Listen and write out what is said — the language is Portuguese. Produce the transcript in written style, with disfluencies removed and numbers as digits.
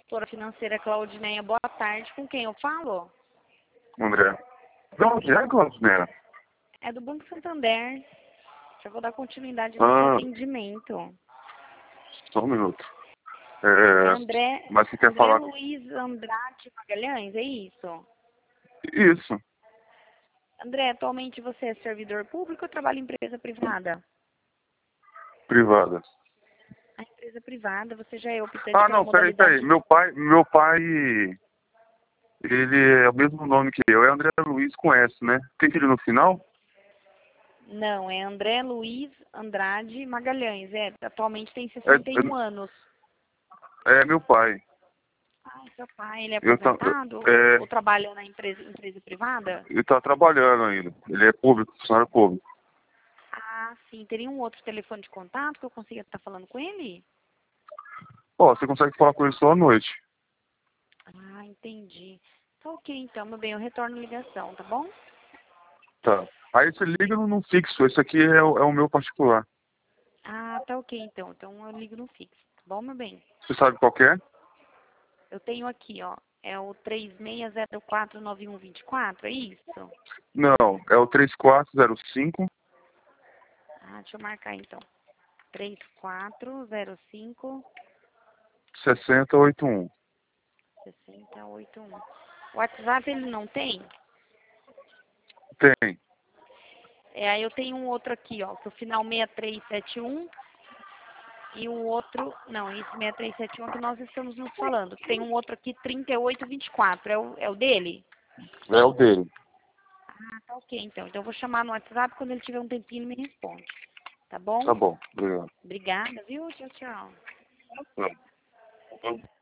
Consultora financeira Claudineia, boa tarde. Com quem eu falo? André. De onde é, Claudineia? É do Banco Santander. Já vou dar continuidade no seu atendimento. Só um minuto. André, Mas você quer André falar... Luiz Andrade Magalhães, é isso? Isso, André, atualmente você é servidor público ou trabalha em empresa privada? privada. A empresa privada, você já é optante Ah, pela não, peraí. modalidade... Meu pai, ele é o mesmo nome que eu. É André Luiz com S, né? Tem filho no final? Não, é André Luiz Andrade Magalhães. Atualmente tem É, 61 anos. é meu pai. Ah, seu pai, ele é Eu, aposentado é, ou trabalha na empresa privada? ele tá trabalhando ainda. Ele é público, funcionário público. Ah, sim. Teria um outro telefone de contato que eu consiga estar falando com ele? Ó, você consegue falar com ele só à noite. Ah, entendi. Tá ok, então, meu bem, eu retorno a ligação, tá bom? Tá. Aí você liga no fixo. Esse aqui é o meu particular. Ah, tá ok, então. Então eu ligo no fixo, tá bom, meu bem? Você sabe qual que é? Eu tenho aqui, ó, é o 36049124, é isso? Não, é o 3405 Ah, deixa eu marcar então. 3405 6081. 6081. O WhatsApp ele não tem? Tem. Aí eu tenho um outro aqui, ó, que é o final 6371 e o outro, não, esse 6371 é que nós estamos nos falando. Tem um outro aqui, 3824, é o dele? É o dele. Ah, tá ok, então. Então eu vou chamar no WhatsApp, quando ele tiver um tempinho ele me responde. Tá bom? Tá bom. Obrigado. Obrigada, viu? Tchau, tchau. Tá.